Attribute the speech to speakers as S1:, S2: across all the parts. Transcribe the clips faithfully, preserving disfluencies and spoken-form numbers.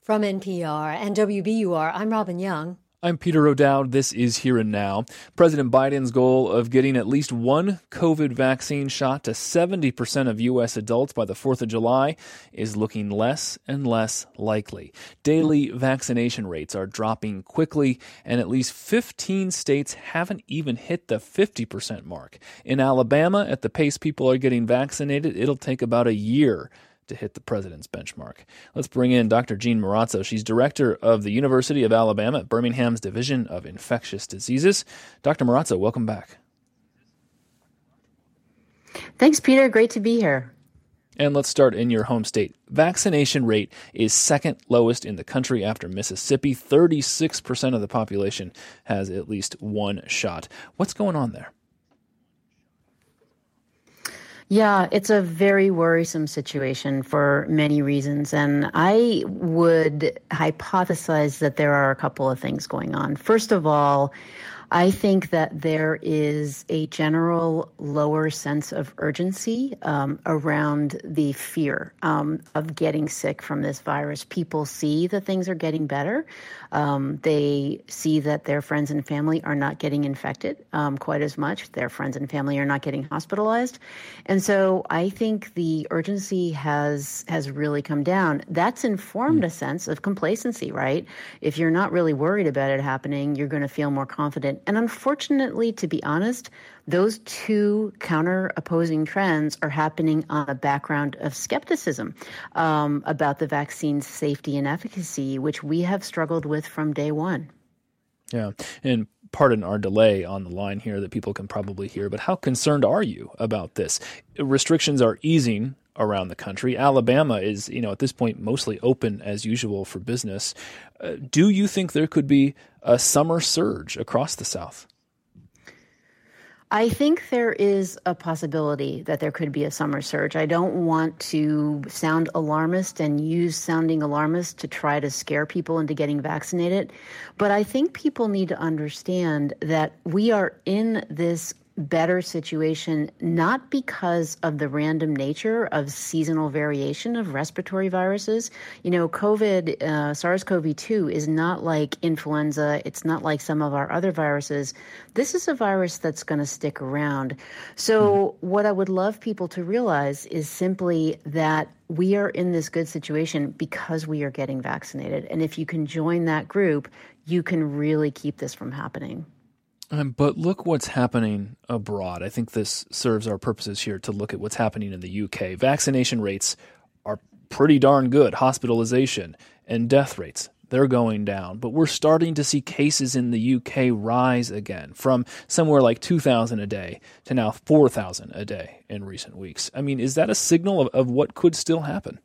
S1: From N P R and W B U R, I'm Robin Young.
S2: I'm Peter O'Dowd. This is Here and Now. President Biden's goal of getting at least one COVID vaccine shot to seventy percent of U S adults by the fourth of July is looking less and less likely. Daily vaccination rates are dropping quickly, and at least fifteen states haven't even hit the fifty percent mark. In Alabama, at the pace people are getting vaccinated, it'll take about a year to hit the president's benchmark. Let's bring in Doctor Jean Marrazzo. She's director of the University of Alabama at Birmingham's Division of Infectious Diseases. Doctor Marrazzo, welcome back.
S3: Thanks, Peter. Great to be here.
S2: And let's start in your home state. Vaccination rate is second lowest in the country after Mississippi. thirty-six percent of the population has at least one shot. What's going on there?
S3: Yeah, it's a very worrisome situation for many reasons, and I would hypothesize that there are a couple of things going on. First of all, I think that there is a general lower sense of urgency um, around the fear um, of getting sick from this virus. People see that things are getting better. Um, they see that their friends and family are not getting infected um, quite as much. Their friends and family are not getting hospitalized. And so I think the urgency has has really come down. That's informed a sense of complacency, right? If you're not really worried about it happening, you're going to feel more confident. And unfortunately, to be honest, those two counter opposing trends are happening on a background of skepticism um, about the vaccine's safety and efficacy, which we have struggled with from day one.
S2: Yeah, and pardon our delay on the line here that people can probably hear, but how concerned are you about this? Restrictions are easing around the country. Alabama is, you know, at this point mostly open as usual for business. Uh, do you think there could be a summer surge across the South?
S3: I think there is a possibility that there could be a summer surge. I don't want to sound alarmist and use sounding alarmist to try to scare people into getting vaccinated, but I think people need to understand that we are in this better situation, not because of the random nature of seasonal variation of respiratory viruses. You know, COVID, uh, SARS-C o V two is not like influenza. It's not like some of our other viruses. This is a virus that's going to stick around. So mm. what I would love people to realize is simply that we are in this good situation because we are getting vaccinated. And if you can join that group, you can really keep this from happening.
S2: Um, but look what's happening abroad. I think this serves our purposes here to look at what's happening in the U K. Vaccination rates are pretty darn good. Hospitalization and death rates, they're going down. But we're starting to see cases in the U K rise again from somewhere like two thousand a day to now four thousand a day in recent weeks. I mean, is that a signal of, of what could still happen?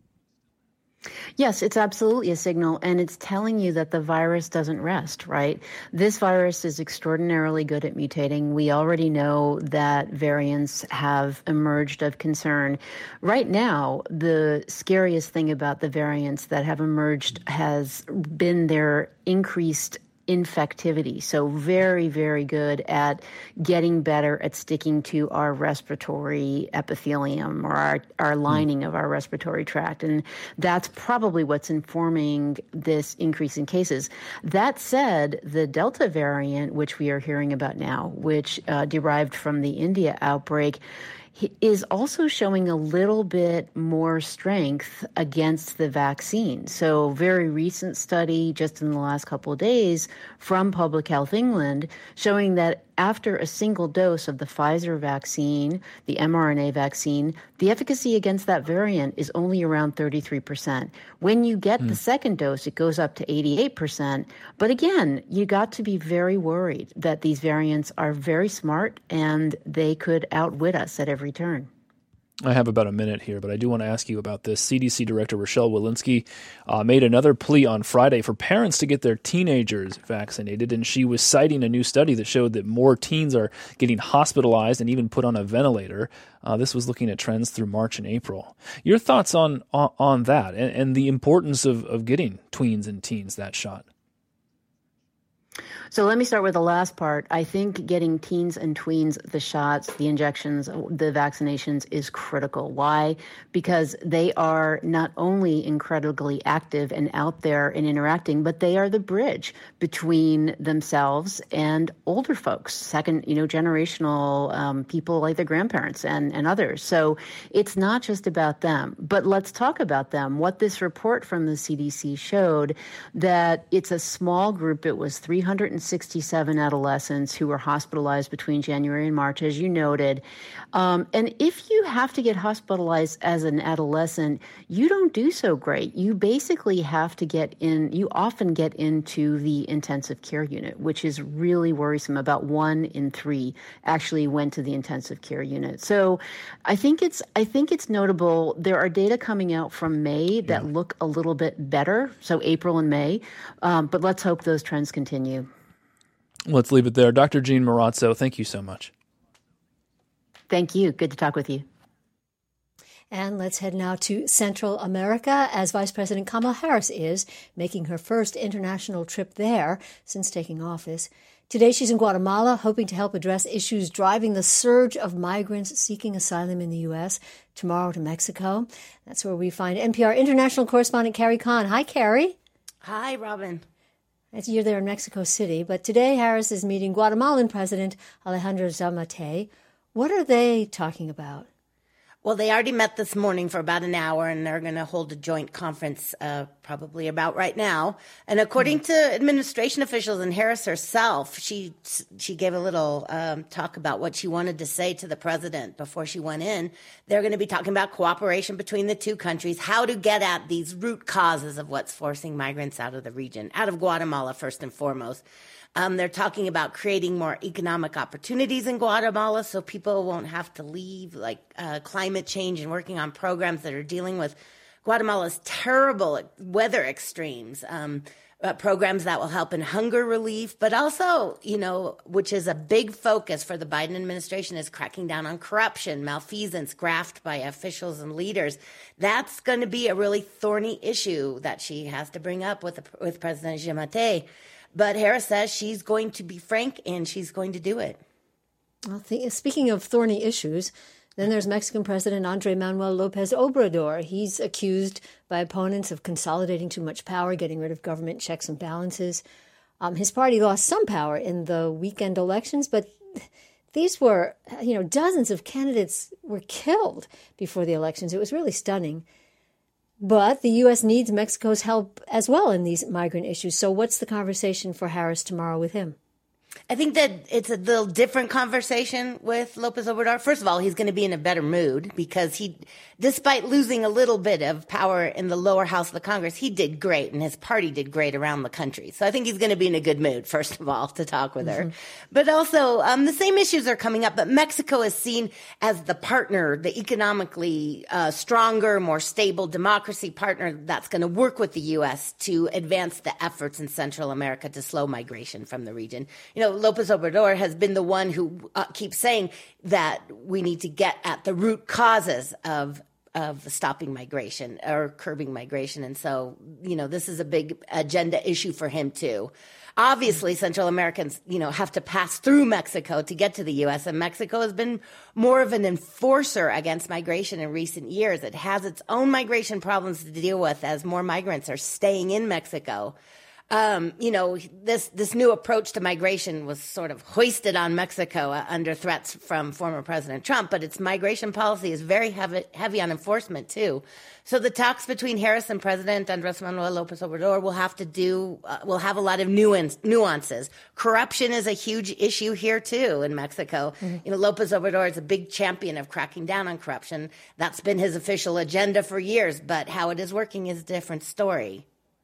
S3: Yes, it's absolutely a signal, and it's telling you that the virus doesn't rest, right? This virus is extraordinarily good at mutating. We already know that variants have emerged of concern. Right now, the scariest thing about the variants that have emerged has been their increased infectivity. So very, very good at getting better at sticking to our respiratory epithelium or our, our lining of our respiratory tract. And that's probably what's informing this increase in cases. That said, the Delta variant, which we are hearing about now, which uh, derived from the India outbreak, is also showing a little bit more strength against the vaccine. So very recent study just in the last couple of days from Public Health England showing that after a single dose of the Pfizer vaccine, the mRNA vaccine, the efficacy against that variant is only around thirty-three percent. When you get mm. the second dose, it goes up to eighty-eight percent. But again, you got to be very worried that these variants are very smart and they could outwit us at every turn.
S2: I have about a minute here, but I do want to ask you about this. C D C Director Rochelle Walensky uh, made another plea on Friday for parents to get their teenagers vaccinated, and she was citing a new study that showed that more teens are getting hospitalized and even put on a ventilator. Uh, this was looking at trends through March and April. Your thoughts on on, on that and, and the importance of, of getting tweens and teens that shot?
S3: So let me start with the last part. I think getting teens and tweens the shots, the injections, the vaccinations is critical. Why? Because they are not only incredibly active and out there and interacting, but they are the bridge between themselves and older folks, second, you know, generational um, people like their grandparents and, and others. So it's not just about them. But let's talk about them. What this report from the C D C showed, that it's a small group. It was three hundred sixty-seven adolescents who were hospitalized between January and March, as you noted. Um, and if you have to get hospitalized as an adolescent, you don't do so great. You basically have to get in, you often get into the intensive care unit, which is really worrisome. About one in three actually went to the intensive care unit. So I think it's, I think it's notable. There are data coming out from May that yeah. look a little bit better. So April and May, um, but let's hope those trends continue.
S2: Let's leave it there. Doctor Jean Marozzo, thank you so much.
S3: Thank you. Good to talk with you.
S1: And let's head now to Central America, as Vice President Kamala Harris is making her first international trip there since taking office. Today she's in Guatemala, hoping to help address issues driving the surge of migrants seeking asylum in the U S. Tomorrow to Mexico. That's where we find N P R international correspondent Carrie Kahn. Hi, Carrie.
S4: Hi, Robin.
S1: You're there in Mexico City, but today Harris is meeting Guatemalan President Alejandro Giammattei. What are they talking about?
S4: Well, they already met this morning for about an hour, and they're going to hold a joint conference uh, probably about right now. And according mm-hmm. to administration officials and Harris herself, she she gave a little um, talk about what she wanted to say to the president before she went in. They're going to be talking about cooperation between the two countries, how to get at these root causes of what's forcing migrants out of the region, out of Guatemala first and foremost. Um, they're talking about creating more economic opportunities in Guatemala so people won't have to leave, like uh, climate change, and working on programs that are dealing with Guatemala's terrible weather extremes, um, uh, programs that will help in hunger relief, but also, you know, which is a big focus for the Biden administration, is cracking down on corruption, malfeasance, graft by officials and leaders. That's going to be a really thorny issue that she has to bring up with, the, with President Giammattei. But Harris says she's going to be frank and she's going to do it.
S1: Well, th- speaking of thorny issues, then there's Mexican President Andrés Manuel López Obrador. He's accused by opponents of consolidating too much power, getting rid of government checks and balances. Um, his party lost some power in the weekend elections, but these were, you know, dozens of candidates were killed before the elections. It was really stunning. But the U S needs Mexico's help as well in these migrant issues. So what's the conversation for Harris tomorrow with him?
S4: I think that it's a little different conversation with López Obrador. First of all, he's going to be in a better mood because he, despite losing a little bit of power in the lower house of the Congress, he did great and his party did great around the country. So I think he's going to be in a good mood, first of all, to talk with mm-hmm. her. But also, um, the same issues are coming up, but Mexico is seen as the partner, the economically uh, stronger, more stable democracy partner that's going to work with the U S to advance the efforts in Central America to slow migration from the region. You know, López Obrador has been the one who uh, keeps saying that we need to get at the root causes of of stopping migration or curbing migration. And so, you know, this is a big agenda issue for him, too. Obviously, Central Americans, you know, have to pass through Mexico to get to the U S, and Mexico has been more of an enforcer against migration in recent years. It has its own migration problems to deal with as more migrants are staying in Mexico. Um, you know, this this new approach to migration was sort of hoisted on Mexico uh, under threats from former President Trump, but its migration policy is very heavy, heavy on enforcement, too. So the talks between Harris and President Andrés Manuel López Obrador will have to do, uh, will have a lot of nuance, nuances. Corruption is a huge issue here, too, in Mexico. Mm-hmm. You know, López Obrador is a big champion of cracking down on corruption. That's been his official agenda for years, but how it is working is a different story.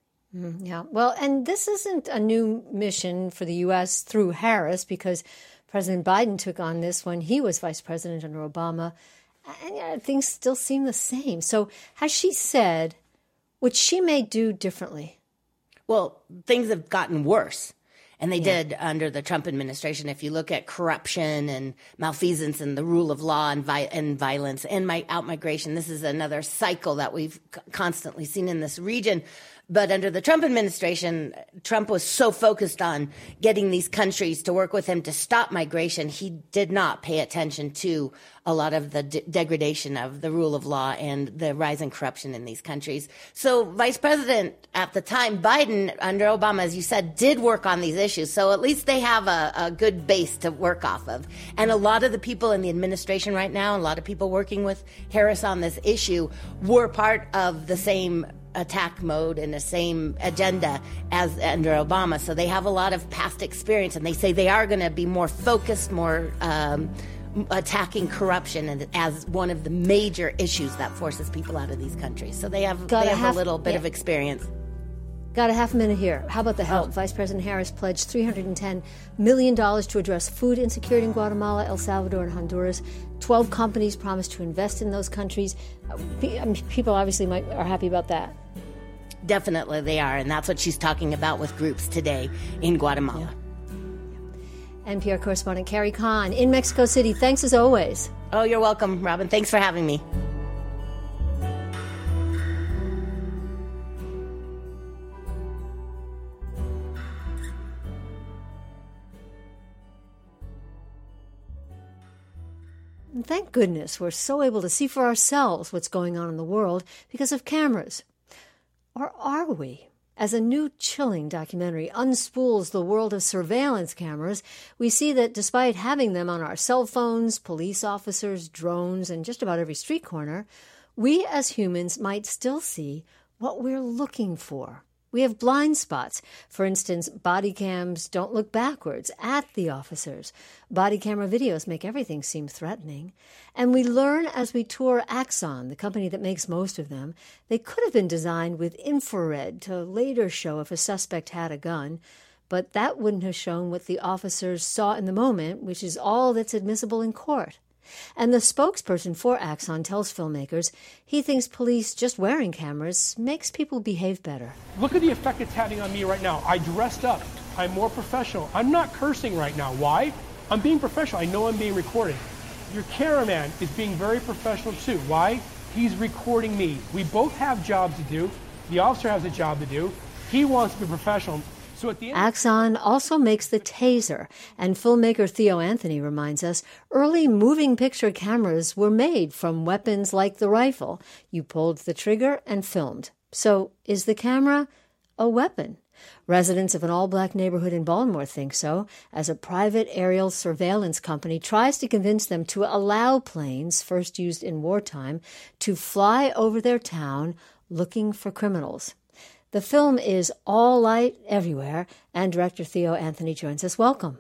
S1: Mm, yeah. Well, and this isn't a new mission for the U S through Harris, because President Biden took on this when he was vice president under Obama, and yeah, things still seem the same. So has she said what she may do differently?
S4: Well, things have gotten worse. And they
S1: Yeah.
S4: did under the Trump administration. If you look at corruption and malfeasance and the rule of law and, vi- and violence and my out-migration, this is another cycle that we've c- constantly seen in this region. But under the Trump administration, Trump was so focused on getting these countries to work with him to stop migration, he did not pay attention to a lot of the de- degradation of the rule of law and the rise in corruption in these countries. So Vice President at the time, Biden, under Obama, as you said, did work on these issues. So at least they have a, a good base to work off of. And a lot of the people in the administration right now, a lot of people working with Harris on this issue were part of the same attack mode and the same agenda as under Obama. So they have a lot of past experience, and they say they are going to be more focused, more um, attacking corruption and as one of the major issues that forces people out of these countries. So they have,
S1: Got
S4: they
S1: a
S4: have
S1: half,
S4: a little bit
S1: yeah.
S4: of experience.
S1: Got a half a minute here. How about the help? Oh. Vice President Harris pledged three hundred ten million dollars to address food insecurity in Guatemala, El Salvador, and Honduras. Twelve companies promised to invest in those countries. I mean, people obviously might, are happy about that.
S4: Definitely they are, and that's what she's talking about with groups today in Guatemala.
S1: Yeah. N P R correspondent Carrie Kahn in Mexico City. Thanks as always.
S4: Oh, you're welcome, Robin. Thanks for having me.
S1: And thank goodness we're so able to see for ourselves what's going on in the world because of cameras. Or are we? As a new chilling documentary unspools the world of surveillance cameras, we see that despite having them on our cell phones, police officers, drones, and just about every street corner, we as humans might still see what we're looking for. We have blind spots. For instance, body cams don't look backwards at the officers. Body camera videos make everything seem threatening. And we learn as we tour Axon, the company that makes most of them, they could have been designed with infrared to later show if a suspect had a gun. But that wouldn't have shown what the officers saw in the moment, which is all that's admissible in court. And the spokesperson for Axon tells filmmakers he thinks police just wearing cameras makes people behave better.
S5: Look at the effect it's having on me right now. I dressed up. I'm more professional. I'm not cursing right now. Why? I'm being professional. I know I'm being recorded. Your cameraman is being very professional too. Why? He's recording me. We both have jobs to do. The officer has a job to do. He wants to be professional. So at the end-
S1: Axon also makes the taser, and filmmaker Theo Anthony reminds us early moving picture cameras were made from weapons like the rifle. You pulled the trigger and filmed. So is the camera a weapon? Residents of an all-black neighborhood in Baltimore think so, as a private aerial surveillance company tries to convince them to allow planes, first used in wartime, to fly over their town looking for criminals. The film is All Light Everywhere, and director Theo Anthony joins us. Welcome.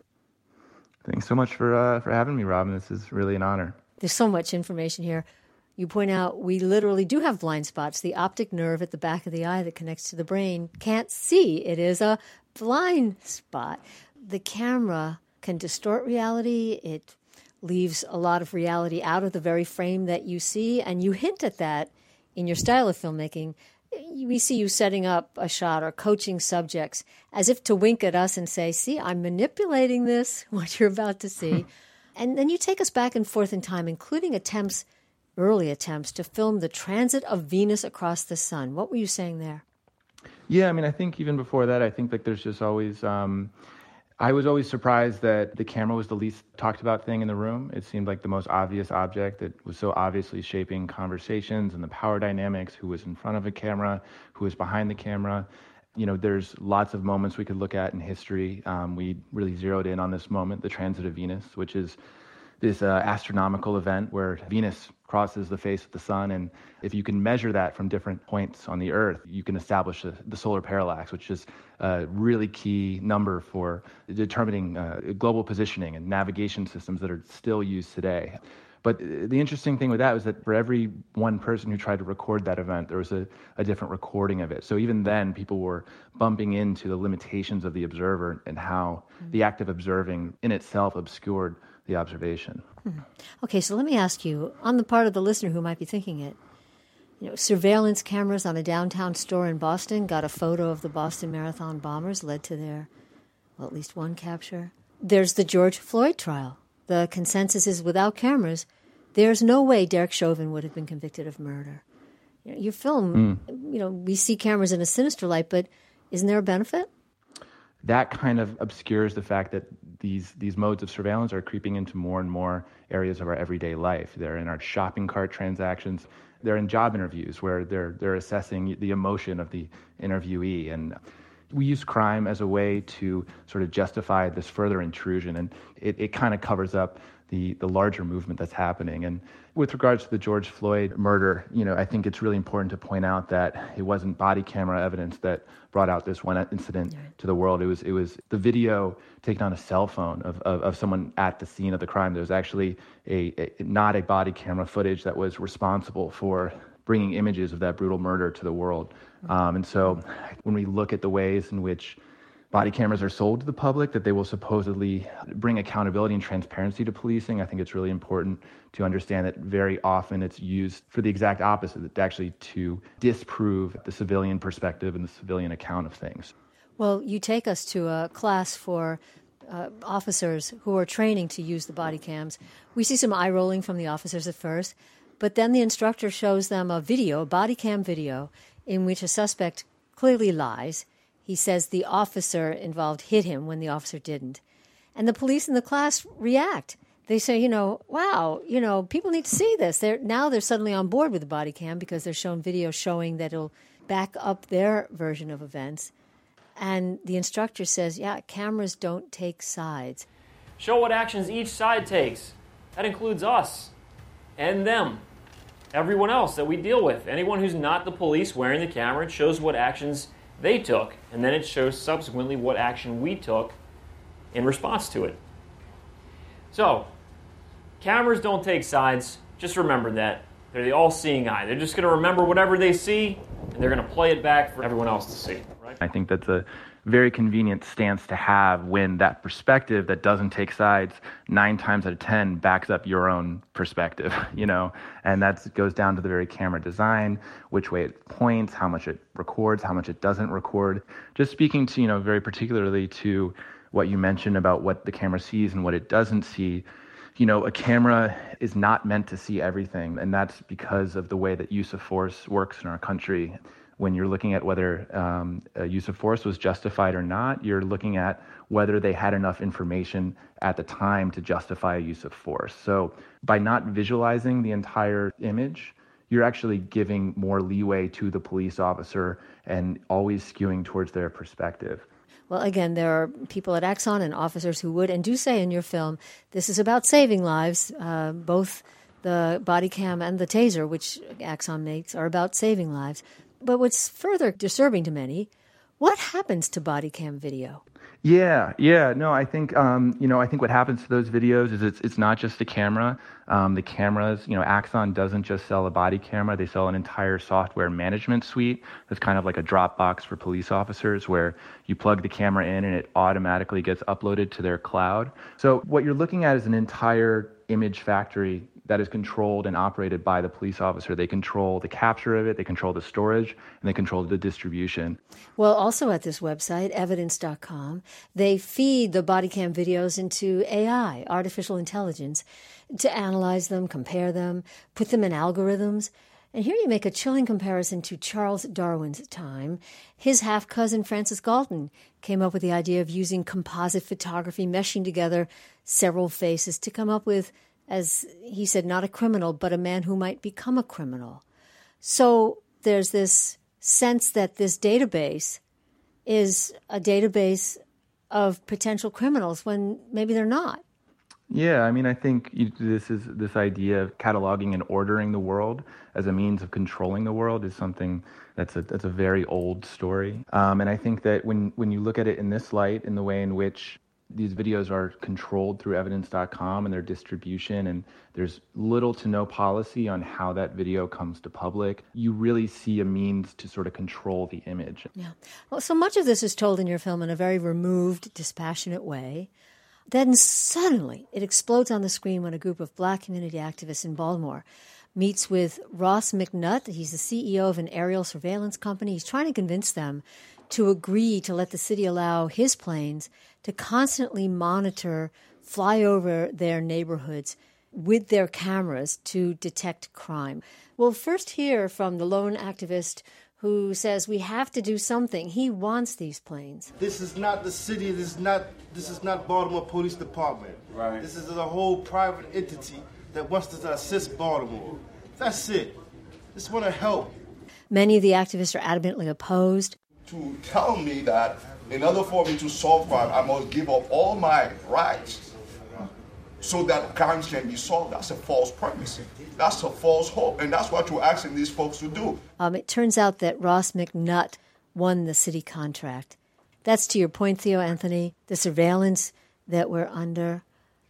S6: Thanks so much for uh, for having me, Robin. This is really an honor.
S1: There's so much information here. You point out we literally do have blind spots. The optic nerve at the back of the eye that connects to the brain can't see. It is a blind spot. The camera can distort reality. It leaves a lot of reality out of the very frame that you see, and you hint at that in your style of filmmaking. We see you setting up a shot or coaching subjects as if to wink at us and say, see, I'm manipulating this, what you're about to see. And then you take us back and forth in time, including attempts, early attempts, to film the transit of Venus across the sun. What were you saying there?
S6: Yeah, I mean, I think even before that, I think like there's just always... Um, I was always surprised that the camera was the least talked about thing in the room. It seemed like the most obvious object that was so obviously shaping conversations and the power dynamics, who was in front of a camera, who was behind the camera. You know, there's lots of moments we could look at in history. Um, we really zeroed in on this moment, the transit of Venus, which is this uh, astronomical event where Venus crosses the face of the sun. And if you can measure that from different points on the Earth, you can establish a, the solar parallax, which is a really key number for determining uh, global positioning and navigation systems that are still used today. But the interesting thing with that was that for every one person who tried to record that event, there was a, a different recording of it. So even then, people were bumping into the limitations of the observer and how mm-hmm. the act of observing in itself obscured the observation.
S1: Hmm. Okay, so let me ask you, on the part of the listener who might be thinking it, you know, surveillance cameras on a downtown store in Boston got a photo of the Boston Marathon bombers, led to their, well, at least one capture. There's the George Floyd trial. The consensus is without cameras, there's no way Derek Chauvin would have been convicted of murder. You know, your film, mm. you know, we see cameras in a sinister light, but isn't there a benefit?
S6: That kind of obscures the fact that these these modes of surveillance are creeping into more and more areas of our everyday life. They're in our shopping cart transactions. They're in job interviews where they're they're assessing the emotion of the interviewee. And we use crime as a way to sort of justify this further intrusion, and it, it kind of covers up the the larger movement that's happening. And with regards to the George Floyd murder, you know, I think it's really important to point out that it wasn't body camera evidence that brought out this one incident right. to the world. It was it was the video taken on a cell phone of, of, of someone at the scene of the crime. There was actually a, a not a body camera footage that was responsible for bringing images of that brutal murder to the world. Um, and so when we look at the ways in which body cameras are sold to the public, that they will supposedly bring accountability and transparency to policing, I think it's really important to understand that very often it's used for the exact opposite, actually to disprove the civilian perspective and the civilian account of things.
S1: Well, you take us to a class for uh, officers who are training to use the body cams. We see some eye rolling from the officers at first, but then the instructor shows them a video, a body cam video, in which a suspect clearly lies. He says the officer involved hit him when the officer didn't. And the police in the class react. They say, you know, wow, you know, people need to see this. They're, now they're suddenly on board with the body cam because they're shown video showing that it'll back up their version of events. And the instructor says, yeah, cameras don't take sides.
S7: Show what actions each side takes. That includes us and them. Everyone else that we deal with. Anyone who's not the police wearing the camera, it shows what actions they took, and then it shows subsequently what action we took in response to it. So, cameras don't take sides. Just remember that. They're the all-seeing eye. They're just going to remember whatever they see, and they're going to play it back for everyone else to see. Right?
S6: I think that's a very convenient stance to have when that perspective that doesn't take sides nine times out of ten backs up your own perspective, you know, and that goes down to the very camera design, which way it points, how much it records, how much it doesn't record. Just speaking to, you know, very particularly to what you mentioned about what the camera sees and what it doesn't see. You know, a camera is not meant to see everything, and that's because of the way that use of force works in our country. When you're looking at whether um, a use of force was justified or not, you're looking at whether they had enough information at the time to justify a use of force. So by not visualizing the entire image, you're actually giving more leeway to the police officer and always skewing towards their perspective.
S1: Well, again, there are people at Axon and officers who would and do say in your film, this is about saving lives. Uh, both the body cam and the taser, which Axon makes, are about saving lives. But what's further disturbing to many, what happens to body cam video?
S6: Yeah, yeah, no, I think, um, you know, I think what happens to those videos is it's it's not just the camera. Um, the cameras, you know, Axon doesn't just sell a body camera. They sell an entire software management suite that's kind of like a Dropbox for police officers where you plug the camera in and it automatically gets uploaded to their cloud. So what you're looking at is an entire image factory that is controlled and operated by the police officer. They control the capture of it, they control the storage, and they control the distribution.
S1: Well, also at this website, evidence dot com, they feed the body cam videos into A I, artificial intelligence, to analyze them, compare them, put them in algorithms. And here you make a chilling comparison to Charles Darwin's time. His half-cousin, Francis Galton, came up with the idea of using composite photography, meshing together several faces to come up with, as he said, not a criminal, but a man who might become a criminal. So there's this sense that this database is a database of potential criminals when maybe they're not.
S6: Yeah, I mean, I think you, this is this idea of cataloging and ordering the world as a means of controlling the world is something that's a that's a very old story. Um, and I think that when when you look at it in this light, in the way in which these videos are controlled through evidence dot com and their distribution, and there's little to no policy on how that video comes to public, you really see a means to sort of control the image.
S1: Yeah. Well, so much of this is told in your film in a very removed, dispassionate way. Then suddenly it explodes on the screen when a group of black community activists in Baltimore meets with Ross McNutt. He's the C E O of an aerial surveillance company. He's trying to convince them to agree to let the city allow his planes to constantly monitor, fly over their neighborhoods with their cameras to detect crime. We'll first hear from the lone activist who says we have to do something. He wants these planes.
S8: This is not the city. This is not this is not Baltimore Police Department. Right. This is a whole private entity that wants to assist Baltimore. That's it. Just want to help.
S1: Many of the activists are adamantly opposed.
S9: To tell me that in order for me to solve crime, I must give up all my rights so that crimes can be solved. That's a false premise. That's a false hope. And that's what you're asking these folks to do.
S1: Um, it turns out that Ross McNutt won the city contract. That's to your point, Theo Anthony, the surveillance that we're under.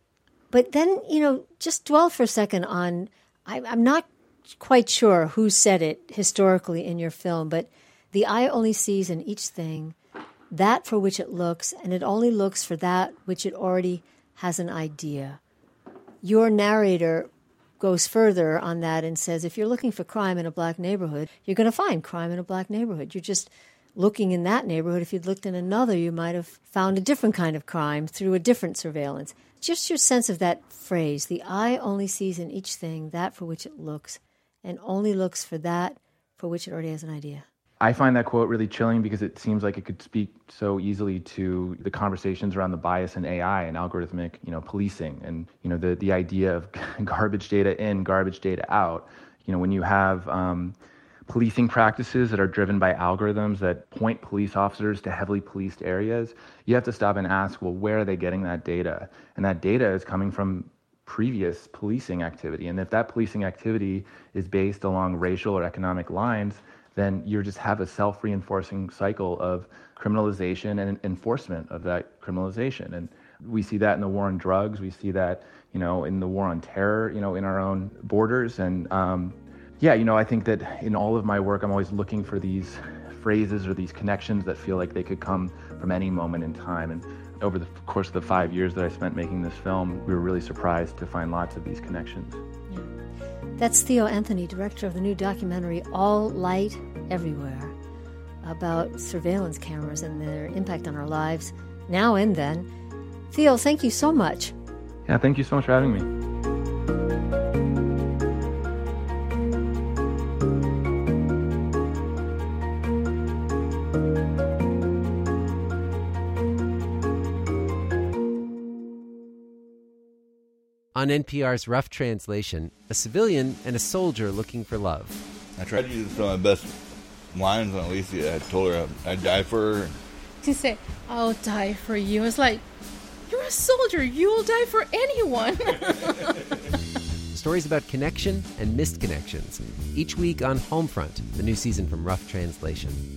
S1: But then, you know, just dwell for a second on, I, I'm not quite sure who said it historically in your film, but the eye only sees in each thing that for which it looks, and it only looks for that which it already has an idea. Your narrator goes further on that and says, if you're looking for crime in a black neighborhood, you're going to find crime in a black neighborhood. You're just looking in that neighborhood. If you'd looked in another, you might have found a different kind of crime through a different surveillance. Just your sense of that phrase, the eye only sees in each thing that for which it looks, and only looks for that for which it already has an idea.
S6: I find that quote really chilling because it seems like it could speak so easily to the conversations around the bias in A I and algorithmic, you know, policing, and you know the the idea of garbage data in, garbage data out. You know, when you have um, policing practices that are driven by algorithms that point police officers to heavily policed areas, you have to stop and ask, well, where are they getting that data? And that data is coming from previous policing activity. And if that policing activity is based along racial or economic lines, then you just have a self-reinforcing cycle of criminalization and enforcement of that criminalization. And we see that in the war on drugs. We see that, you know, in the war on terror, you know, in our own borders. And um, yeah, you know, I think that in all of my work, I'm always looking for these phrases or these connections that feel like they could come from any moment in time. And over the course of the five years that I spent making this film, we were really surprised to find lots of these connections.
S1: Yeah. That's Theo Anthony, director of the new documentary All Light Everywhere, about surveillance cameras and their impact on our lives now and then. Theo, thank you so much.
S6: Yeah, thank you so much for having me.
S10: On N P R's Rough Translation, a civilian and a soldier looking for love.
S11: I tried to use some of my best lines on Alicia. I told her I'd die for her.
S12: She said, I'll die for you. It's like, you're a soldier. You will die for anyone.
S10: Stories about connection and missed connections. Each week on Homefront, the new season from Rough Translation.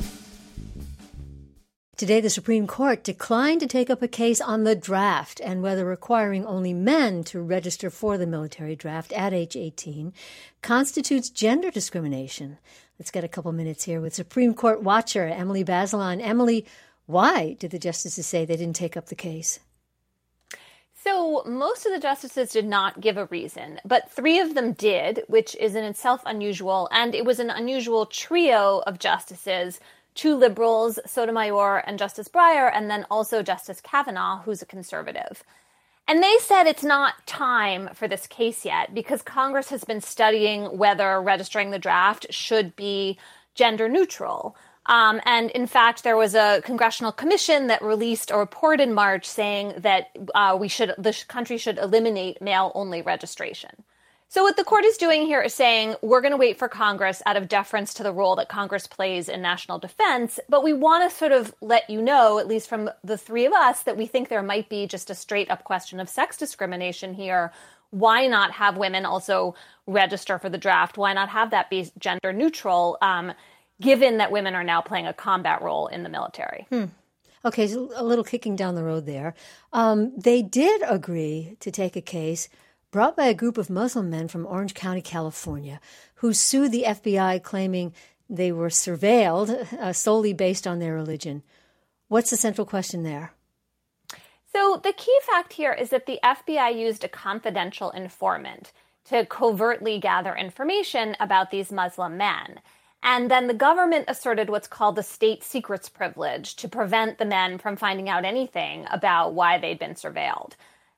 S1: Today, the Supreme Court declined to take up a case on the draft and whether requiring only men to register for the military draft at age eighteen constitutes gender discrimination. Let's get a couple minutes here with Supreme Court watcher Emily Bazelon. Emily, why did the justices say they didn't take up the case?
S13: So most of the justices did not give a reason, but three of them did, which is in itself unusual. And it was an unusual trio of justices. Two liberals, Sotomayor and Justice Breyer, and then also Justice Kavanaugh, who's a conservative. And they said it's not time for this case yet because Congress has been studying whether registering the draft should be gender neutral. Um, and in fact, there was a congressional commission that released a report in March saying that uh, we should, the country should eliminate male-only registration. So what the court is doing here is saying we're going to wait for Congress out of deference to the role that Congress plays in national defense. But we want to sort of let you know, at least from the three of us, that we think there might be just a straight up question of sex discrimination here. Why not have women also register for the draft? Why not have that be gender neutral, um, given that women are now playing a combat role in the military?
S1: Hmm. Okay, so a little kicking down the road there. Um, they did agree to take a case brought by a group of Muslim men from Orange County, California, who sued the F B I claiming they were surveilled uh, solely based on their religion. What's the central question there?
S13: So the key fact here is that the F B I used a confidential informant to covertly gather information about these Muslim men. And then the government asserted what's called the state secrets privilege to prevent the men from finding out anything about why they'd been surveilled.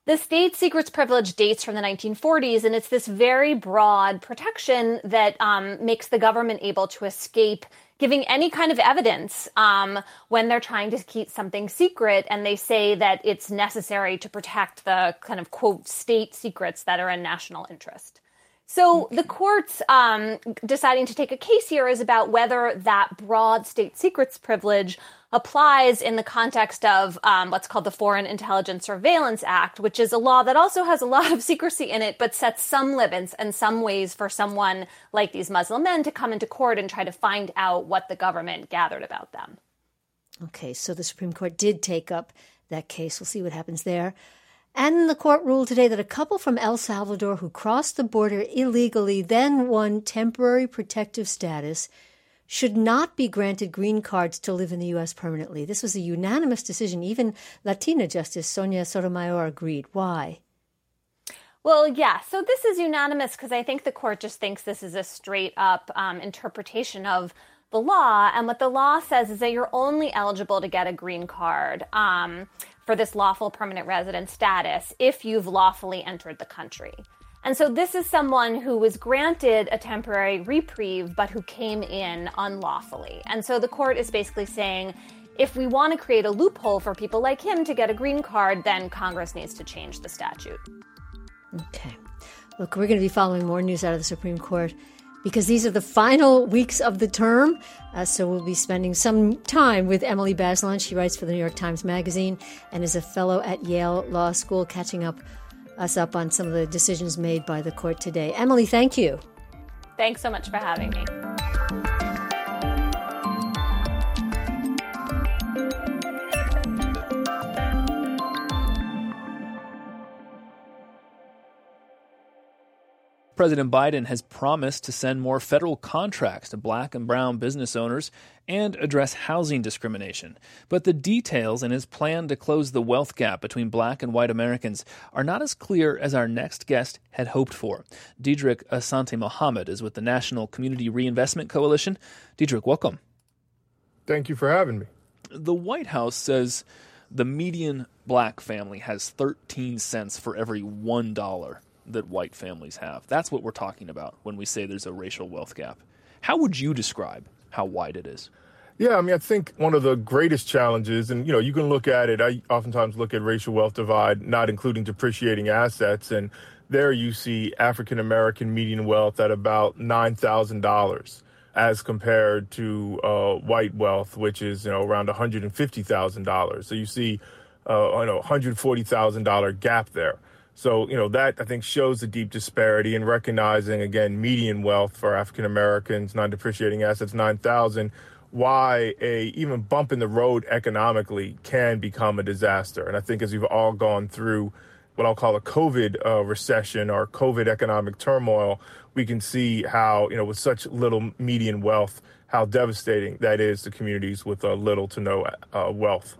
S13: The state secrets privilege dates from the nineteen forties, and it's this very broad protection that um, makes the government able to escape giving any kind of evidence um, when they're trying to keep something secret. And they say that it's necessary to protect the kind of, quote, state secrets that are in national interest. So the court's um, deciding to take a case here is about whether that broad state secrets privilege applies in the context of um, what's called the Foreign Intelligence Surveillance Act, which is a law that also has a lot of secrecy in it, but sets some limits and some ways for someone like these Muslim men to come into court and try to find out what the government gathered about them.
S1: Okay, so the Supreme Court did take up that case. We'll see what happens there. And the court ruled today that a couple from El Salvador who crossed the border illegally, then won temporary protective status, should not be granted green cards to live in the U S permanently. This was a unanimous decision. Even Latina Justice Sonia Sotomayor agreed. Why?
S13: Well, yeah, so this is unanimous because I think the court just thinks this is a straight-up um, interpretation of the law. And what the law says is that you're only eligible to get a green card um, for this lawful permanent resident status if you've lawfully entered the country. And so this is someone who was granted a temporary reprieve, but who came in unlawfully. And so the court is basically saying, if we want to create a loophole for people like him to get a green card, then Congress needs to change the statute.
S1: Okay. Look, we're going to be following more news out of the Supreme Court because these are the final weeks of the term. Uh, so we'll be spending some time with Emily Bazelon. She writes for the New York Times Magazine and is a fellow at Yale Law School, catching up us up on some of the decisions made by the court today. Emily, thank you.
S13: Thanks so much for having me.
S2: President Biden has promised to send more federal contracts to black and brown business owners and address housing discrimination. But the details in his plan to close the wealth gap between black and white Americans are not as clear as our next guest had hoped for. Diedrich Asante Mohammed is with the National Community Reinvestment Coalition. Diedrich, welcome.
S14: Thank you for having me.
S2: The White House says the median black family has thirteen cents for every one dollar that white families have. That's what we're talking about when we say there's a racial wealth gap. How would you describe how wide it is?
S14: Yeah, I mean, I think one of the greatest challenges, and, you know, you can look at it, I oftentimes look at racial wealth divide, not including depreciating assets, and there you see African-American median wealth at about nine thousand dollars as compared to uh, white wealth, which is, you know, around one hundred fifty thousand dollars. So you see, uh, you know, one hundred forty thousand dollars gap there. So, you know, that I think shows the deep disparity in recognizing, again, median wealth for African Americans, non-depreciating assets, nine thousand, why a even bump in the road economically can become a disaster. And I think as we've all gone through what I'll call a COVID uh, recession or COVID economic turmoil, we can see how, you know, with such little median wealth, how devastating that is to communities with uh, little to no uh, wealth.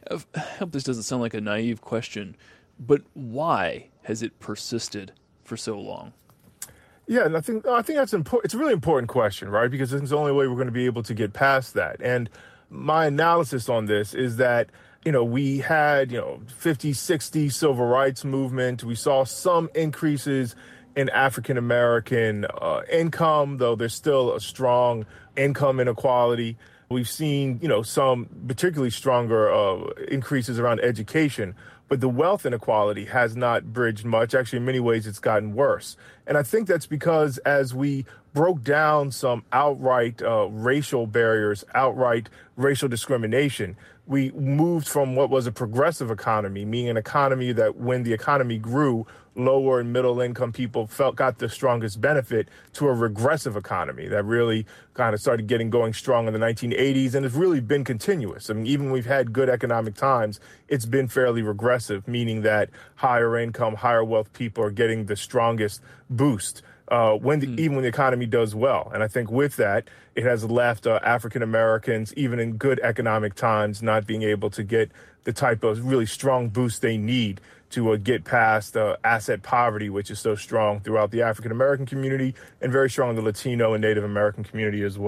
S2: I hope this doesn't sound like a naive question, but why has it persisted for so long?
S14: Yeah, and I think I think that's important. It's a really important question, right? Because it's the only way we're going to be able to get past that. And my analysis on this is that, you know, we had, you know, fifty, sixty civil rights movement. We saw some increases in African American uh, income, though there's still a strong income inequality. We've seen, you know, some particularly stronger uh, increases around education. But the wealth inequality has not bridged much. Actually, in many ways, it's gotten worse. And I think that's because as we broke down some outright uh, racial barriers, outright racial discrimination, we moved from what was a progressive economy, meaning an economy that when the economy grew, lower and middle income people felt got the strongest benefit, to a regressive economy that really kind of started getting going strong in the nineteen eighties and has really been continuous. I mean, even when we've had good economic times, it's been fairly regressive, meaning that higher income, higher wealth people are getting the strongest boost uh, when the, mm. even when the economy does well. And I think with that, it has left uh, African Americans, even in good economic times, not being able to get the type of really strong boost they need to uh, get past uh, asset poverty, which is so strong throughout the African American community and very strong in the Latino and Native American community as well.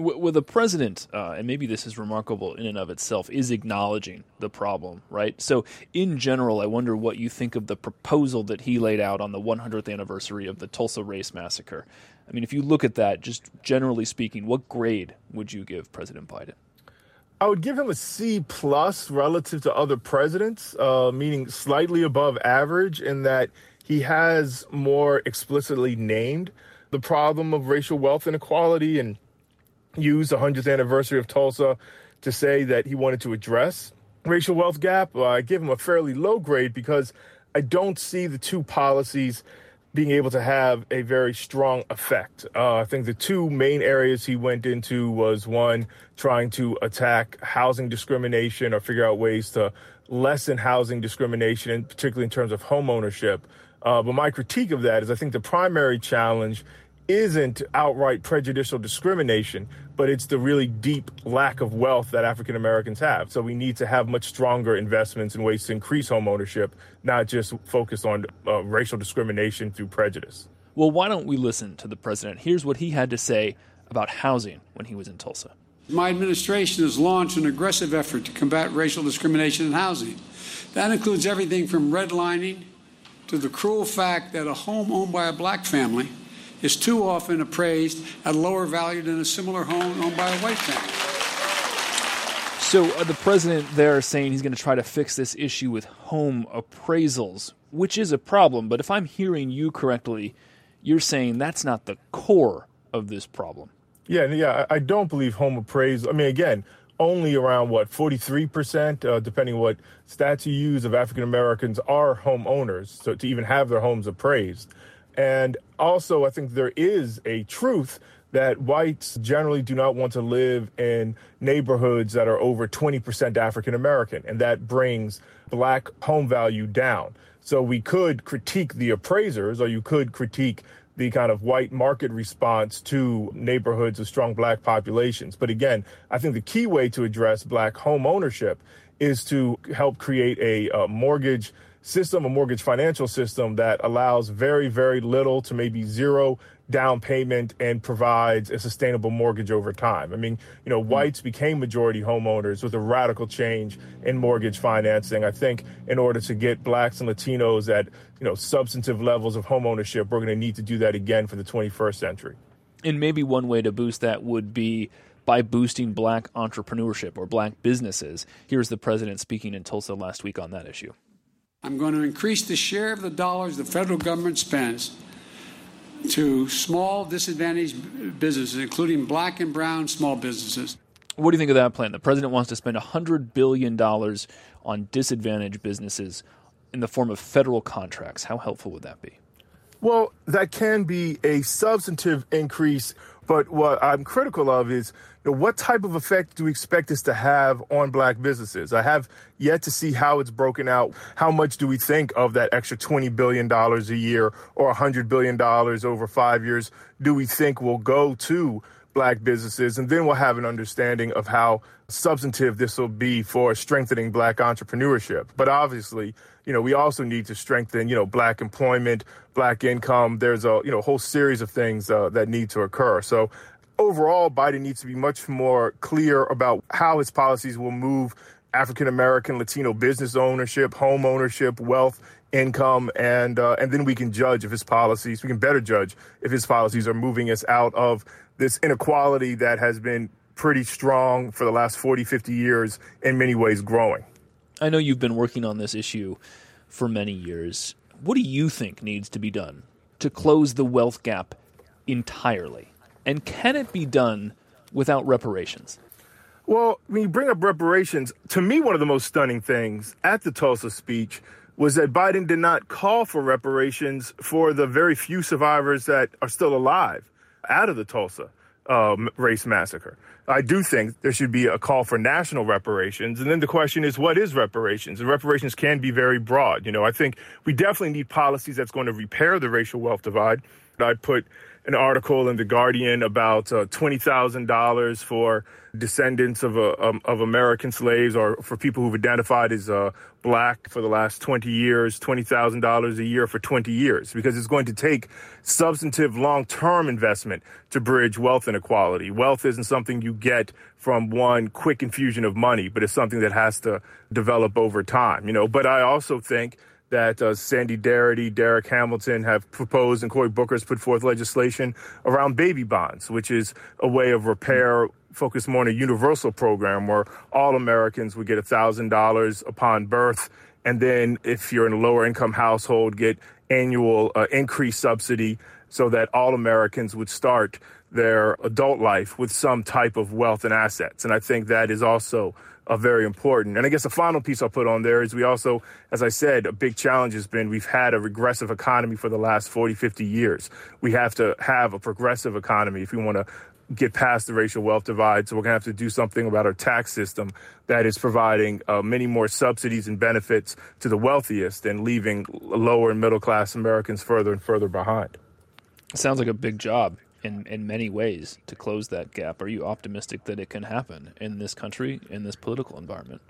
S2: Well, the president, uh, and maybe this is remarkable in and of itself, is acknowledging the problem, right? So in general, I wonder what you think of the proposal that he laid out on the one hundredth anniversary of the Tulsa Race Massacre. I mean, if you look at that, just generally speaking, what grade would you give President Biden?
S14: I would give him a C plus relative to other presidents, uh, meaning slightly above average in that he has more explicitly named the problem of racial wealth inequality and used the one hundredth anniversary of Tulsa to say that he wanted to address racial wealth gap. Uh, I give him a fairly low grade because I don't see the two policies being able to have a very strong effect. Uh, I think the two main areas he went into was, one, trying to attack housing discrimination or figure out ways to lessen housing discrimination, and particularly in terms of home ownership. Uh, but my critique of that is I think the primary challenge isn't outright prejudicial discrimination, but it's the really deep lack of wealth that African Americans have. So we need to have much stronger investments in ways to increase home ownership, not just focus on uh, racial discrimination through prejudice.
S2: Well, why don't we listen to the president? Here's what he had to say about housing when he was in Tulsa.
S15: My administration has launched an aggressive effort to combat racial discrimination in housing. That includes everything from redlining to the cruel fact that a home owned by a black family is too often appraised at a lower value than a similar home owned by a white family.
S2: So uh, the president there saying he's going to try to fix this issue with home appraisals, which is a problem. But if I'm hearing you correctly, you're saying that's not the core of this problem.
S14: Yeah, yeah, I don't believe home appraisal. I mean, again, only around, what, forty-three percent, uh, depending what stats you use, of African Americans are homeowners, so to even have their homes appraised. And also, I think there is a truth that whites generally do not want to live in neighborhoods that are over twenty percent African American, and that brings black home value down. So we could critique the appraisers, or you could critique the kind of white market response to neighborhoods with strong black populations. But again, I think the key way to address black home ownership is to help create a, a mortgage system, a mortgage financial system that allows very, very little to maybe zero down payment and provides a sustainable mortgage over time. I mean, you know, whites became majority homeowners with a radical change in mortgage financing. I think in order to get blacks and Latinos at, you know, substantive levels of home ownership, we're going to need to do that again for the twenty-first century.
S2: And maybe one way to boost that would be by boosting black entrepreneurship or black businesses. Here's the president speaking in Tulsa last week on that issue.
S15: I'm going to increase the share of the dollars the federal government spends to small disadvantaged businesses, including black and brown small businesses.
S2: What do you think of that plan? The president wants to spend one hundred billion dollars on disadvantaged businesses in the form of federal contracts. How helpful would that be?
S14: Well, that can be a substantive increase, but what I'm critical of is, you know, what type of effect do we expect this to have on black businesses? I have yet to see how it's broken out. How much do we think of that extra twenty billion dollars a year or one hundred billion dollars over five years do we think will go to black businesses? And then we'll have an understanding of how substantive this will be for strengthening black entrepreneurship. But obviously, you know, we also need to strengthen, you know, black employment, black income. There's a, you know, whole series of things uh, that need to occur. So overall, Biden needs to be much more clear about how his policies will move African American, Latino business ownership, home ownership, wealth, income, and uh, and then we can judge if his policies, we can better judge if his policies are moving us out of this inequality that has been pretty strong for the last forty, fifty years, in many ways growing.
S2: I know you've been working on this issue for many years. What do you think needs to be done to close the wealth gap entirely? And can it be done without reparations?
S14: Well, when you bring up reparations, to me, one of the most stunning things at the Tulsa speech was that Biden did not call for reparations for the very few survivors that are still alive out of the Tulsa um, race massacre. I do think there should be a call for national reparations. And then the question is, what is reparations? And reparations can be very broad. You know, I think we definitely need policies that's going to repair the racial wealth divide. I put an article in The Guardian about uh, twenty thousand dollars for descendants of uh, um, of American slaves or for people who've identified as uh, black for the last twenty years, twenty thousand dollars a year for twenty years, because it's going to take substantive long-term investment to bridge wealth inequality. Wealth isn't something you get from one quick infusion of money, but it's something that has to develop over time, you know. But I also think that uh, Sandy Darity, Derek Hamilton have proposed, and Cory Booker's put forth legislation around baby bonds, which is a way of repair focused more on a universal program where all Americans would get one thousand dollars upon birth. And then if you're in a lower income household, get annual uh, increased subsidy so that all Americans would start their adult life with some type of wealth and assets. And I think that is also Uh, very important. And I guess the final piece I'll put on there is we also, as I said, a big challenge has been we've had a regressive economy for the last forty, fifty years. We have to have a progressive economy if we want to get past the racial wealth divide. So we're going to have to do something about our tax system that is providing uh, many more subsidies and benefits to the wealthiest and leaving lower and middle class Americans further and further behind.
S2: It sounds like a big job in, in many ways to close that gap. Are you optimistic that it can happen in this country, in this political environment?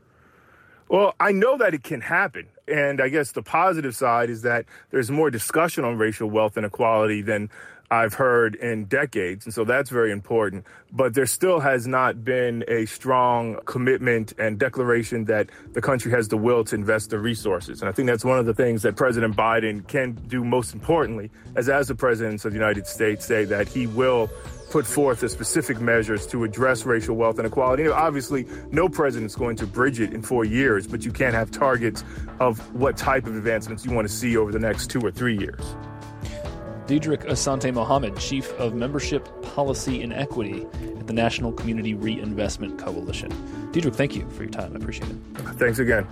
S14: Well, I know that it can happen. And I guess the positive side is that there's more discussion on racial wealth inequality than I've heard in decades. And so that's very important. But there still has not been a strong commitment and declaration that the country has the will to invest the resources. And I think that's one of the things that President Biden can do most importantly, as as the president of the United States, say that he will put forth the specific measures to address racial wealth inequality. You know, obviously, no president's going to bridge it in four years, but you can't have targets of what type of advancements you want to see over the next two or three years.
S2: Diedrich Asante Mohammed, Chief of Membership Policy and Equity at the National Community Reinvestment Coalition. Diedrich, thank you for your time. I appreciate it.
S14: Thanks again.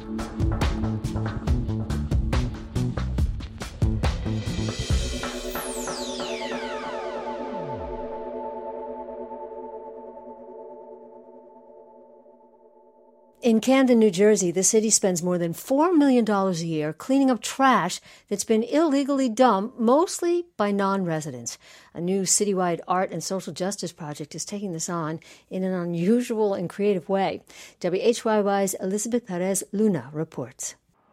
S1: In Camden, New Jersey, the city spends more than four million dollars a year cleaning up trash that's been illegally dumped, mostly by non-residents. A new citywide art and social justice project is taking this on in an unusual and creative way. W H Y Y's Elizabeth Perez Luna reports.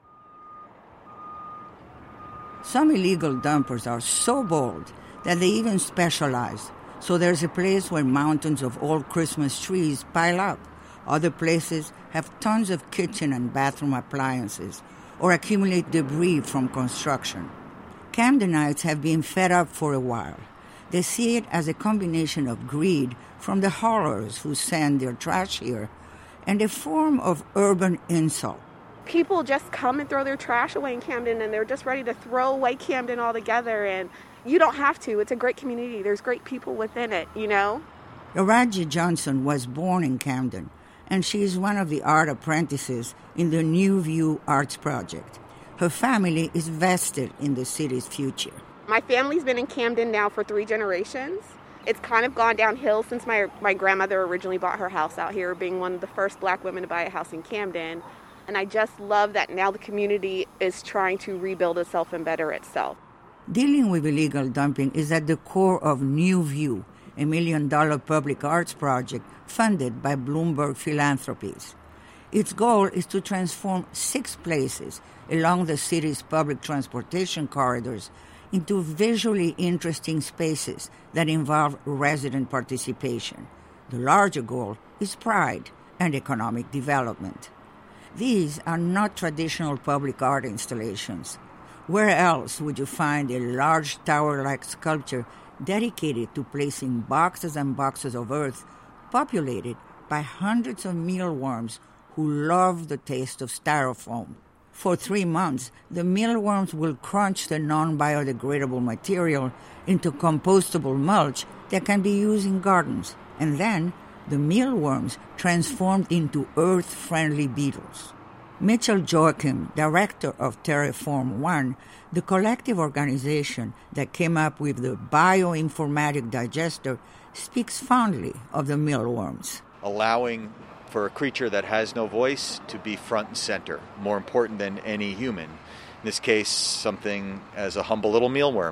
S16: Some illegal dumpers are so bold that they even specialize. So there's a place where mountains of old Christmas trees pile up. Other places have tons of kitchen and bathroom appliances or accumulate debris from construction. Camdenites have been fed up for a while. They see it as a combination of greed from the haulers who send their trash here and a form of urban insult.
S17: People just come and throw their trash away in Camden, and they're just ready to throw away Camden altogether. And you don't have to. It's a great community. There's great people within it, you know?
S16: Araji Johnson was born in Camden, and she is one of the art apprentices in the New View Arts Project. Her family is vested in the city's future.
S17: My family's been in Camden now for three generations. It's kind of gone downhill since my, my grandmother originally bought her house out here, being one of the first black women to buy a house in Camden. And I just love that now the community is trying to rebuild itself and better itself.
S16: Dealing with illegal dumping is at the core of New View, a million-dollar public arts project funded by Bloomberg Philanthropies. Its goal is to transform six places along the city's public transportation corridors into visually interesting spaces that involve resident participation. The larger goal is pride and economic development. These are not traditional public art installations. Where else would you find a large tower-like sculpture dedicated to placing boxes and boxes of earth populated by hundreds of mealworms who love the taste of styrofoam? For three months, the mealworms will crunch the non-biodegradable material into compostable mulch that can be used in gardens. And then, the mealworms transformed into earth-friendly beetles. Mitchell Joachim, director of Terraform One, the collective organization that came up with the bioinformatic digester, speaks fondly of the mealworms.
S18: Allowing for a creature that has no voice to be front and center, more important than any human. In this case, something as a humble little mealworm.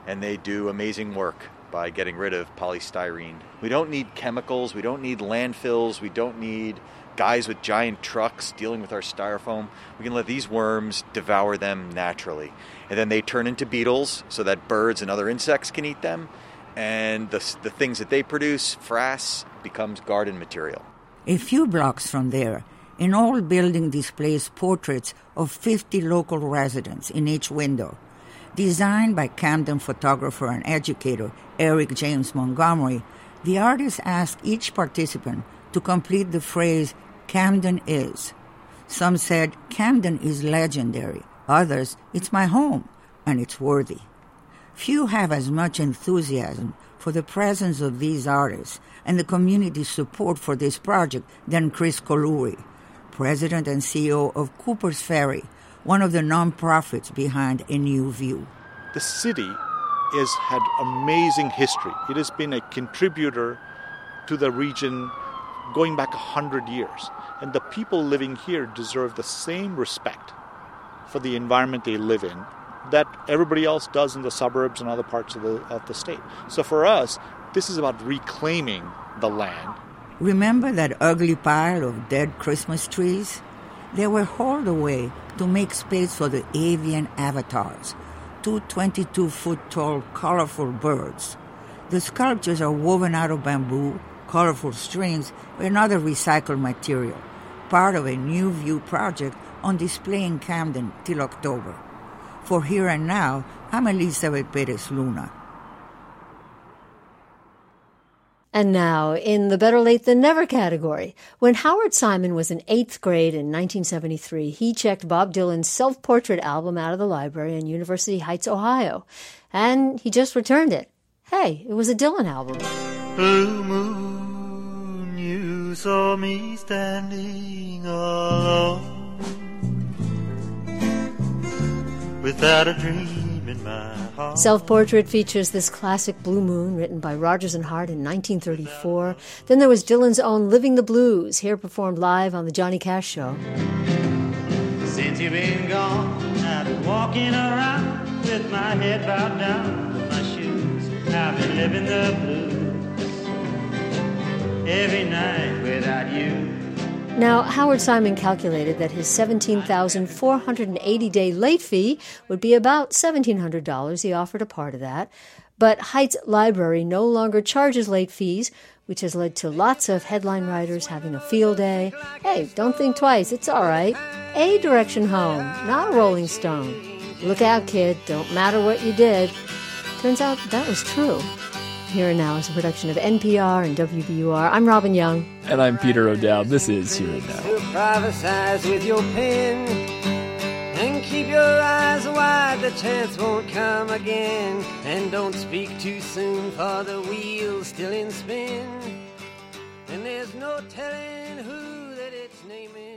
S18: and they do amazing work by getting rid of polystyrene. We don't need chemicals, we don't need landfills, we don't need guys with giant trucks dealing with our styrofoam. We can let these worms devour them naturally. And then they turn into beetles so that birds and other insects can eat them. And the, the things that they produce, frass, becomes garden material.
S16: A few blocks from there, an old building displays portraits of fifty local residents in each window. Designed by Camden photographer and educator Eric James Montgomery, the artist asked each participant to complete the phrase, "Camden is." Some said, "Camden is legendary." Others, "It's my home, and it's worthy." Few have as much enthusiasm for the presence of these artists and the community's support for this project than Chris Colluri, president and C E O of Cooper's Ferry, one of the nonprofits behind A New View.
S19: The city has had amazing history. It has been a contributor to the region going back one hundred years. And the people living here deserve the same respect for the environment they live in that everybody else does in the suburbs and other parts of the, of the state. So for us, this is about reclaiming the land.
S16: Remember that ugly pile of dead Christmas trees? They were hauled away to make space for the avian avatars, two twenty-two-foot-tall colorful birds. The sculptures are woven out of bamboo, colorful strings, and other recycled material, part of a New View project on display in Camden till October. For Here and Now, I'm Elizabeth Perez Luna.
S1: And now, in the better late than never category, when Howard Simon was in eighth grade in nineteen seventy-three, he checked Bob Dylan's self-portrait album out of the library in University Heights, Ohio, and he just returned it. Hey, it was a Dylan album.
S20: Blue moon, you saw me standing alone, without a dream in my heart.
S1: Self-Portrait features this classic Blue Moon written by Rodgers and Hart in nineteen thirty-four. Then there was Dylan's own Living the Blues, here performed live on the Johnny Cash Show.
S20: Since you've been gone, I've been walking around with my head bowed down with my shoes. I've been living the blues every night without you.
S1: Now, Howard Simon calculated that his seventeen thousand four hundred eighty day late fee would be about seventeen hundred dollars. He offered a part of that. But Heights Library no longer charges late fees, which has led to lots of headline writers having a field day. Hey, don't think twice. It's all right. A direction home, not a Rolling Stone. Look out, kid. Don't matter what you did. Turns out that was true. Here and Now is a production of N P R and W B U R. I'm Robin Young.
S2: And I'm Peter O'Dowd. This is Here and Now.
S21: Improvise with your pen and keep your eyes wide. The chance won't come again. And don't speak too soon, for the wheel's still in spin. And there's no telling who that it's naming.